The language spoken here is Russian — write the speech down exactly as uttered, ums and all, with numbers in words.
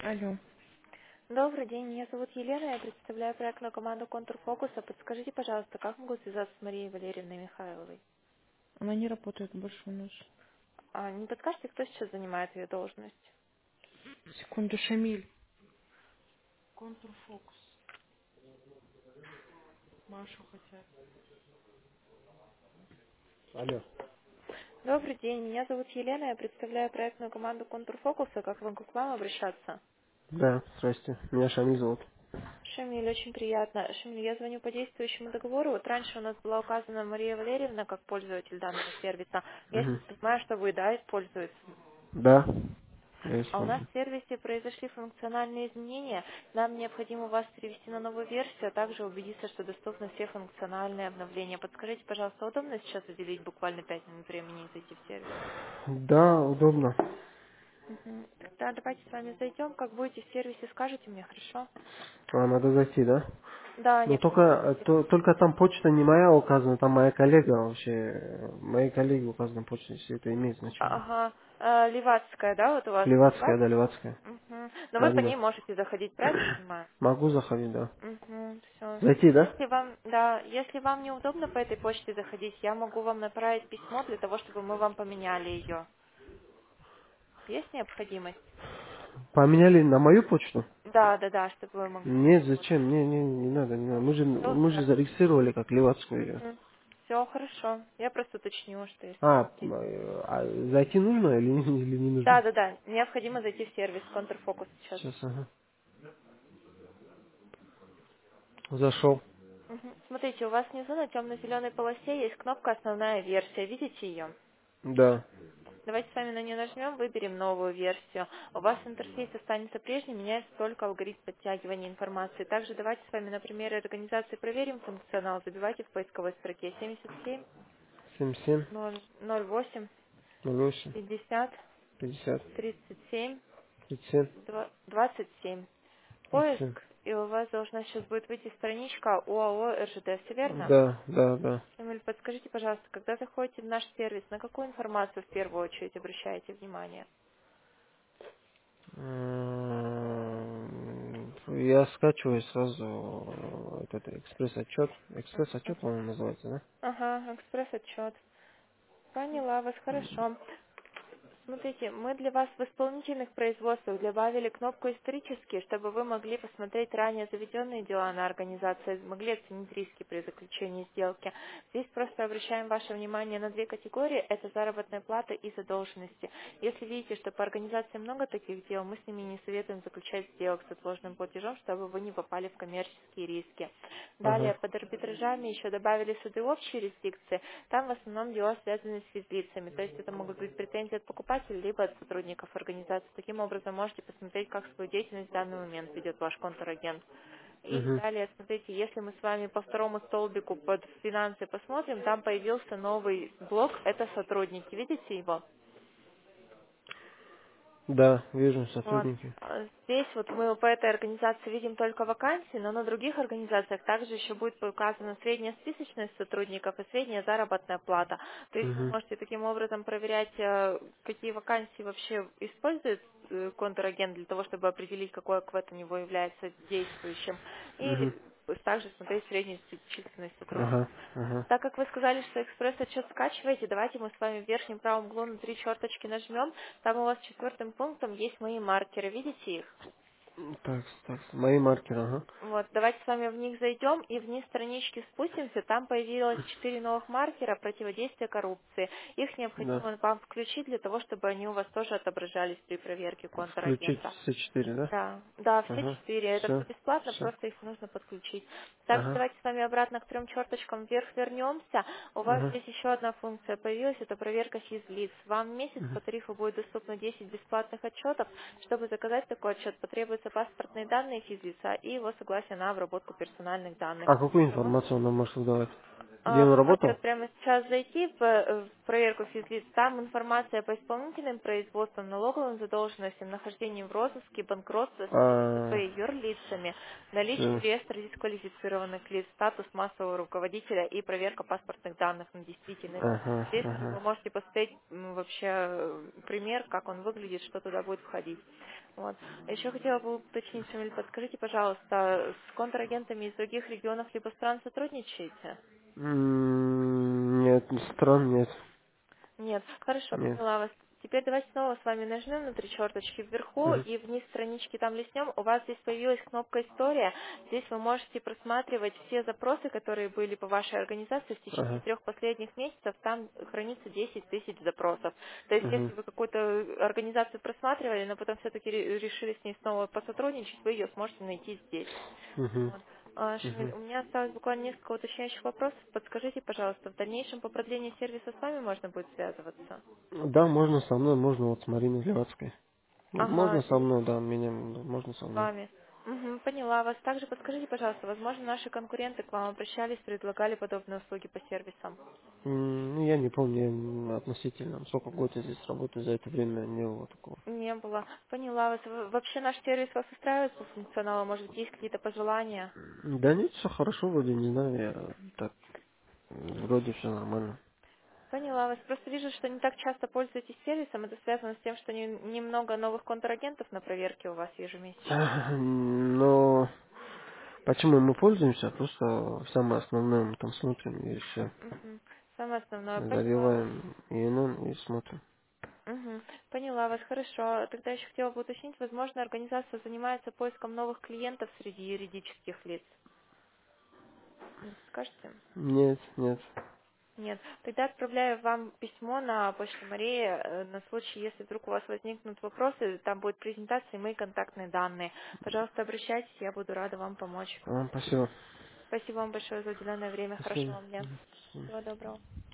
Алло. Добрый день, меня зовут Елена, я представляю проектную команду «Контур Фокуса». Подскажите, пожалуйста, как могу связаться с Марией Валерьевной Михайловой? Она не работает больше у нас. А не подскажете, кто сейчас занимает ее должность? Секунду, Шамиль. Контрфокус. Машу хотят. Алло. Добрый день, меня зовут Елена, я представляю проектную команду «Контур Фокуса». Как вам, к вам обращаться? Да, здрасте. Меня Шамиль зовут. Шамиль, очень приятно. Шамиль, я звоню по действующему договору. Вот раньше у нас была указана Мария Валерьевна как пользователь данного сервиса. Я Угу. понимаю, что вы, да, используете. Да, я А у нас использую. в сервисе произошли функциональные изменения. Нам необходимо вас перевести на новую версию, а также убедиться, что доступны все функциональные обновления. Подскажите, пожалуйста, удобно сейчас уделить буквально пять минут времени и зайти в сервис? Да, удобно. Мгм. Тогда давайте с вами зайдем. Как будете в сервисе, скажете мне, хорошо? А, надо зайти, да? Да, Но только, необходимо э, зайти. то- только там почта не моя указана, там моя коллега вообще. э, Моей коллеге указана почта, если это имеет А- значение. Ага, Э, Левацкая, да, вот у вас? Левацкая, да, Левацкая? Левацкая. Мгм. Но вы по Владимир. ней можете заходить, правильно понимаю? Могу заходить, да. Угу, все. Зайти, да? Если вам, да, если вам неудобно по этой почте заходить, я могу вам направить письмо для того, чтобы мы вам поменяли ее. Есть необходимость? Поменяли на мою почту? Да, да, да, чтобы вы могли Нет, пользоваться. зачем? Не, не, не надо, не надо. Мы же, Все, мы же зарегистрировали как левацкую ее. все хорошо. Я просто уточню, что если А, хотите. э, а зайти нужно или, не- или не Да, нужно? да, да, необходимо зайти в сервис Контрфокус сейчас. Сейчас, ага. Зашел. Мгм. Смотрите, у вас внизу на темно-зеленой полосе есть кнопка «Основная версия». Видите ее? Да. Давайте с вами на нее нажмем, выберем новую версию. У вас интерфейс останется прежним, меняется только алгоритм подтягивания информации. Также давайте с вами на примере организации проверим функционал. Забивайте в поисковой строке семьдесят семь семь семь ноль ноль восемь ноль восемь пятьдесят пятьдесят тридцать семь тридцать семь двадцать семь. двадцать семь. Поиск, и у вас должна сейчас будет выйти страничка ОАО РЖД, все верно? Да, да, да. Эмиль, подскажите, пожалуйста, когда заходите в наш сервис, на какую информацию в первую очередь обращаете внимание? М, Я скачиваю сразу этот экспресс-отчет. Экспресс-отчет, по-моему, называется, да? Ага, экспресс-отчет. Поняла вас, хорошо. Смотрите, мы для вас в исполнительных производствах добавили кнопку «Исторические», чтобы вы могли посмотреть ранее заведенные дела на организации, могли оценить риски при заключении сделки. Здесь просто обращаем ваше внимание на две категории– это заработная плата и задолженности. Если видите, что по организации много таких дел, мы с ними не советуем заключать сделок с отложенным платежом, чтобы вы не попали в коммерческие риски. Далее, Ага. под арбитражами еще добавили суды общей юрисдикции. Там в основном дела связаны с физлицами, то есть это могут быть претензии от покупателей, либо от сотрудников организации. Таким образом, можете посмотреть, как свою деятельность в данный момент ведет ваш контрагент. И Угу. далее, смотрите, если мы с вами по второму столбику под финансы посмотрим, там появился новый блок, это сотрудники. Видите его? Да, вижу Вот. сотрудники. А Здесь вот мы по этой организации видим только вакансии, но на других организациях также еще будет указана средняя списочность сотрудников и средняя заработная плата. То есть вы Угу. можете таким образом проверять, э, какие вакансии вообще использует э, контрагент для того, чтобы определить, какой ОКВЭД у него является действующим, Угу. и также смотреть среднюю численность сотрудников. Ага, ага. Так как вы сказали, что экспресс-отчет скачиваете, давайте мы с вами в верхнем правом углу на три черточки нажмем. Там у вас четвертым пунктом есть мои маркеры. Видите их? Так, так, мои маркеры, ага. Вот, давайте с вами в них зайдем и вниз странички спустимся. Там появилось четыре новых маркера противодействия коррупции. Их Да. необходимо вам включить для того, чтобы они у вас тоже отображались при проверке Включить контрагента. все четыре, да? Да, да, все Ага. четыре. Это все Все, бесплатно, все. просто их нужно подключить. Также Ага, давайте с вами обратно к трем черточкам вверх вернемся. У вас ага. здесь еще одна функция появилась, это проверка физлиц. Вам в месяц Мгм. по тарифу будет доступно десять бесплатных отчетов. Чтобы заказать такой отчет, потребуются паспортные данные физлица и его согласие на обработку персональных данных. А какую Ага. информацию он нам может давать? Где А, он Вы можете работал? вот прямо сейчас зайти в, э, в проверку физлиц. Там информация по исполнительным производствам, налоговым задолженностям, нахождению в розыске, банкротстве, связи со А, своими юрлицами, наличие в всё. реестре дисквалифицированных лиц, статус массового руководителя и проверка паспортных данных на действительность. Ага, Здесь вы ага. можете посмотреть м, вообще э, пример, как он выглядит, что туда будет входить. Вот. А еще хотела бы уточнить, Шамиль, подскажите, пожалуйста, с контрагентами из других регионов либо стран сотрудничаете? М, Нет, стран нет. Нет, хорошо, Нет. поняла вас. Теперь давайте снова с вами нажмем на три черточки вверху Мгм. и вниз странички там листнем. У вас здесь появилась кнопка «История». Здесь вы можете просматривать все запросы, которые были по вашей организации в течение Ага. трех последних месяцев. Там хранится десять тысяч запросов. То есть Мгм. если вы какую-то организацию просматривали, но потом все-таки решили с ней снова посотрудничать, вы ее сможете найти здесь. Мгм. Вот. А, Шамиль, Мгм. у меня осталось буквально несколько уточняющих вопросов. Подскажите, пожалуйста, в дальнейшем по продлению сервиса с вами можно будет связываться? Да, можно со мной, можно вот с Мариной Левацкой. Ну, можно Ага, со с мной, да, меня, да, можно со мной. вами. Мгм, поняла вас. Также подскажите, пожалуйста, возможно, наши конкуренты к вам обращались, предлагали подобные услуги по сервисам? М, Ну, я не помню, я м, относительно, сколько год я здесь работаю, за это время не было такого. Не было. Поняла вас. В- Вообще наш сервис вас устраивает по функционалу? Может быть, есть какие-то пожелания? Да нет, все хорошо, вроде, не знаю, я так, м, вроде все нормально. Поняла вас. Просто вижу, что не так часто пользуетесь сервисом. Это связано с тем, что не- немного новых контрагентов на проверке у вас ежемесячно. Но почему мы пользуемся? Просто самое основное мы там смотрим и все. Мгм. Самое основное. Поняла вас. Забиваем и ИНН и смотрим. Мгм. Поняла вас, хорошо. Тогда еще хотела бы уточнить, возможно, организация занимается поиском новых клиентов среди юридических лиц. Не подскажете? Нет, нет. Нет. Тогда отправляю вам письмо на почту Марии э, на случай, если вдруг у вас возникнут вопросы, там будет презентация и мои контактные данные. Пожалуйста, обращайтесь, я буду рада вам помочь. А, спасибо. Спасибо вам большое за уделенное время. Хорошего Спасибо. вам дня. Мгм. Всего доброго.